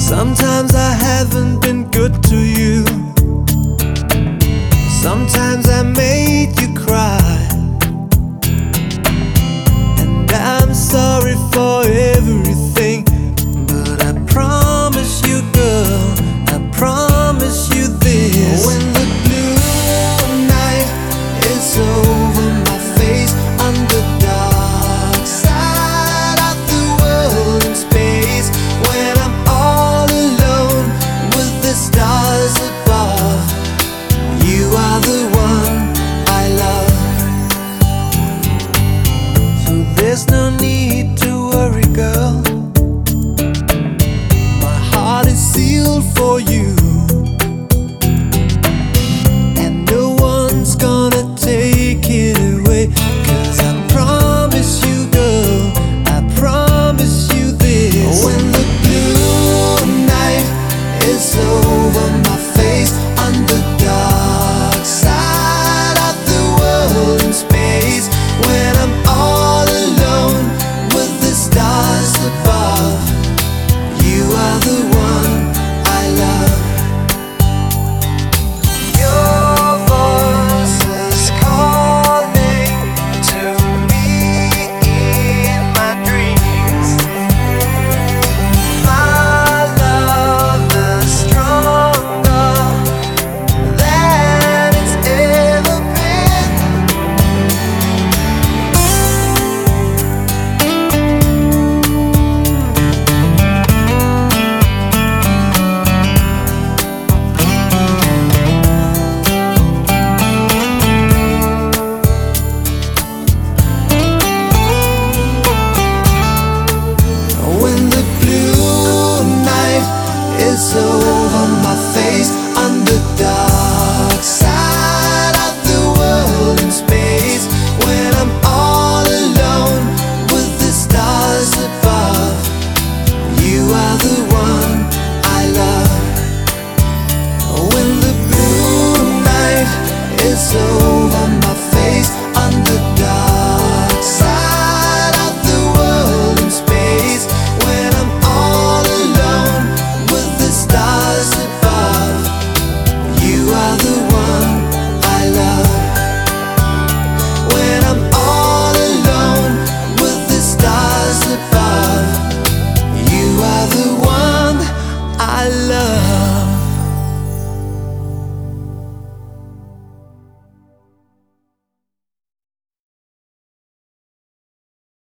Sometimes I haven't been good to you. Sometimes I made you cry, and I'm sorry for everything. But I promise you, girl, I promise you this: when the blue night is over my face, on the dark side of the world in space, when I'm all alone with the stars above, you are the one I love. So there's no need to worry, girl, my heart is sealed for you, and no one's gonna take it away. 'Cause I promise you, girl, I promise you this: when the blue night is over my face, on the dark side of the world in space, when I'm all alone with the stars above, you are the one I love. Your voice is calling to me in my dreams. My love is stronger than it's ever been. When the blue night is over my face,